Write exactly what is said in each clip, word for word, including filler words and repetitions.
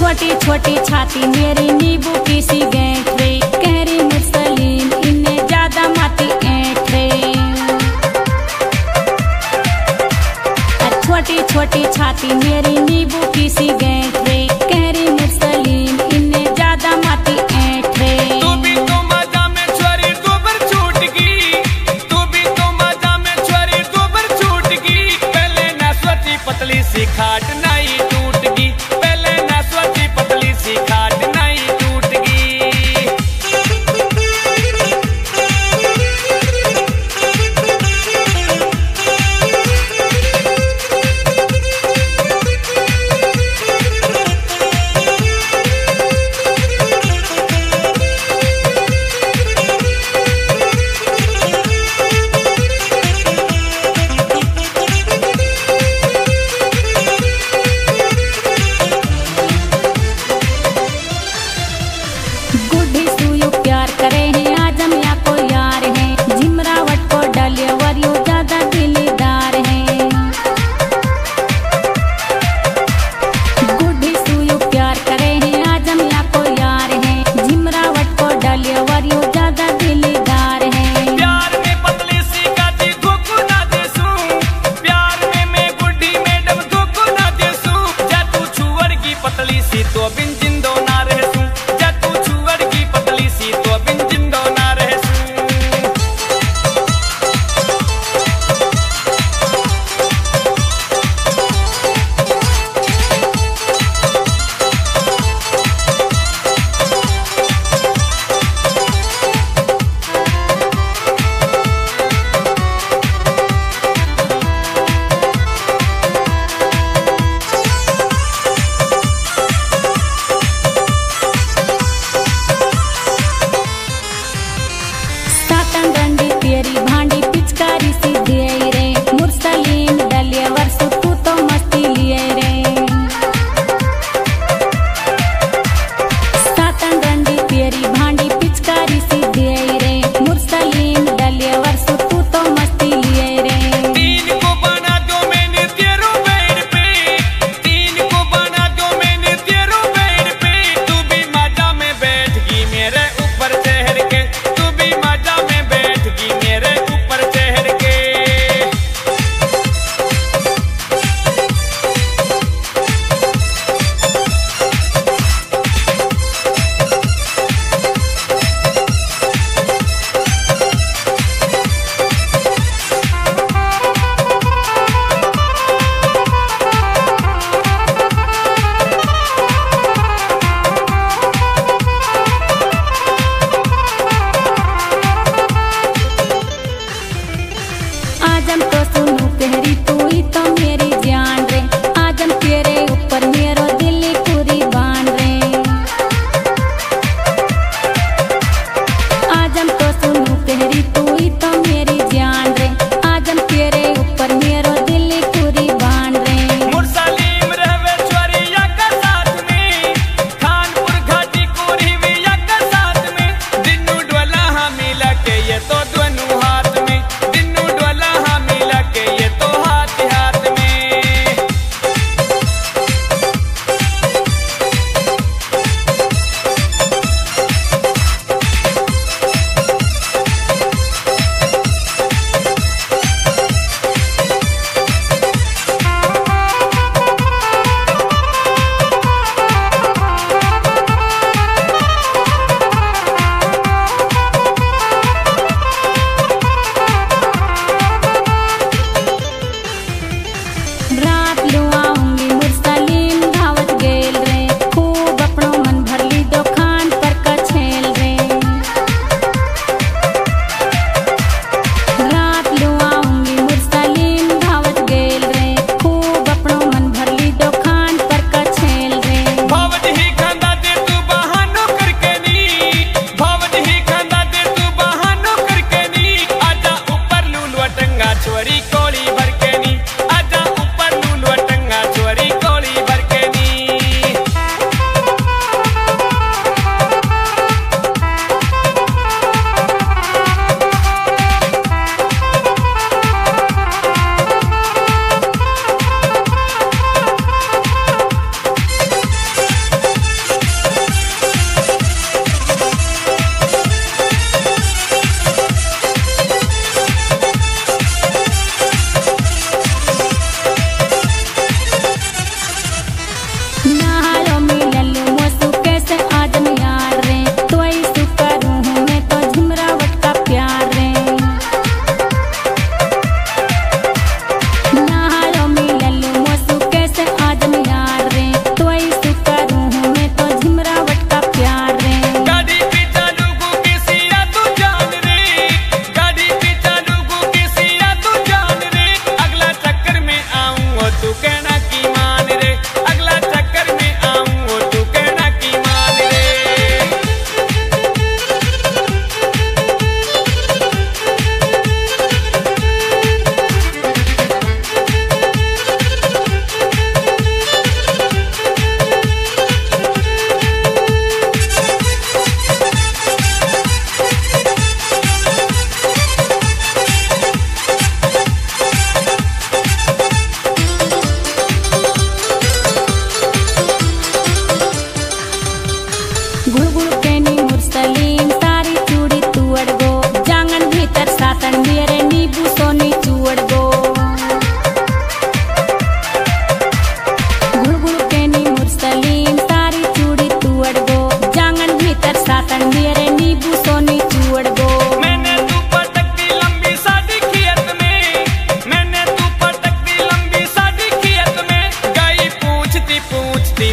छोटी छोटी छाती मेरी नींबू की सी गेंठ रे, कह रही मुर्सलीन इन्हें ज्यादा माती ऐंठ रे। छोटी छोटी छाती मेरी नींबू की सी गेंठ रे, कह रही मुर्सलीन इन्हें ज्यादा माती ऐंठ रे। तू भी तो मजा में छोरी गोबर छूट गई, तू भी तो मजा में छोरी गोबर छूट गई। पहले ना सोची पतली सी खाट नहीं टूट गई, पहले ना सोची पतली सी खाट नहीं टूट गई। गुड्डी सुयु प्यार करे हैं आजम या को यार है, जिमरावट को डलिया वरियो ज्यादा दिलदार है। गुड्डी सुयु प्यार करे हैं आजम या को यार है, जिमरावट को डलिया वरियो ज्यादा दिलदार है। प्यार में पतली सी गाती धोखो ना देसू, प्यार में मैं गुड्डी मैडम धोखो ना देसू। जा तू छुअर की पतली सी तो बिन जिंदो ना रहसू, जा तू छुअर की पतली सी तो बिन जिंदो ना रहसू।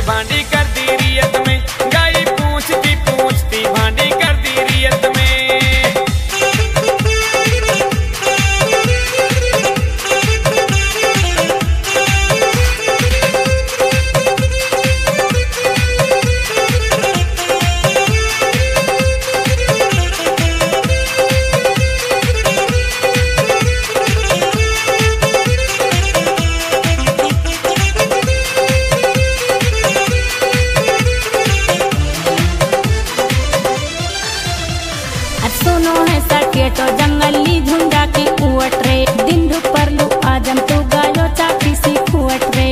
भांडी कर दी रियत में, गाई पूछती पूछती भांडी कर दी रियत में। सुनो है सकेटो जंगली झुंडा की कुवट रे, दिन दुपर लू आजम तू गायो चाकी सी कुवट रे।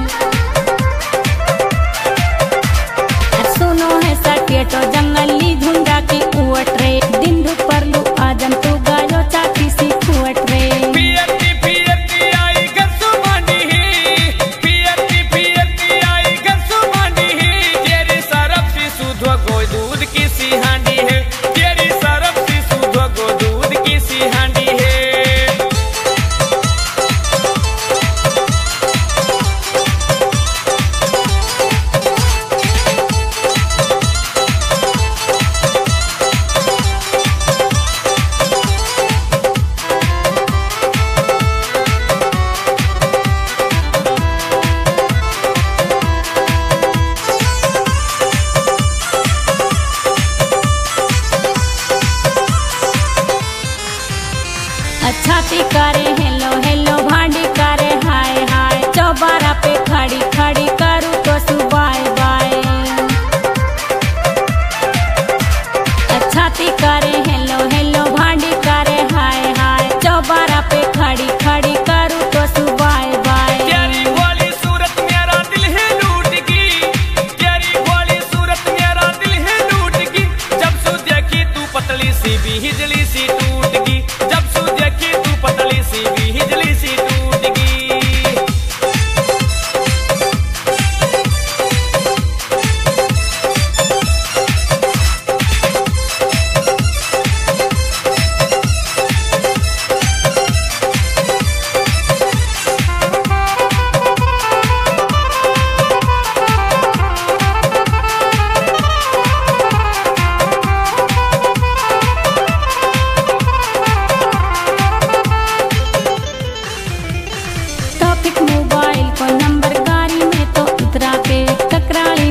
सुनो है सकेटो जंगली झुंडा की कुवट रे, दिन दुपर लू आजम तू गायो चाकी सी कुवट रे। पियती पियती आई घर सुमानी ही, पियती पियती आई घर सुमानी ही, तेरी सरफ सी सुधो गोई दूध की सी हांडी है, तेरी सरफ सी सुधो गो दूध की सी हांडी है। छाती करे हेलो हेलो भांडी करे हाय हाय, चौबारा पे खड़ी खड़ी करूँ तो सुबाय बाय। छाती करे हेलो हेलो भांडी करे हाय हाय, चौबारा पे खड़ी खड़ी करूँ तो सुबाय बाय। तेरी भोली सूरत मेरा दिल है लूट गई, तेरी भोली सूरत मेरा दिल है लूट गई, जब सु देखी तू पतली सी भी हिजली सी टूट गई, जब सु देखी तू पतली सी भी हिजली सी टूट गई। टॉपिक मोबाइल को नंबर गाड़ी में तो उतरा के, ककराली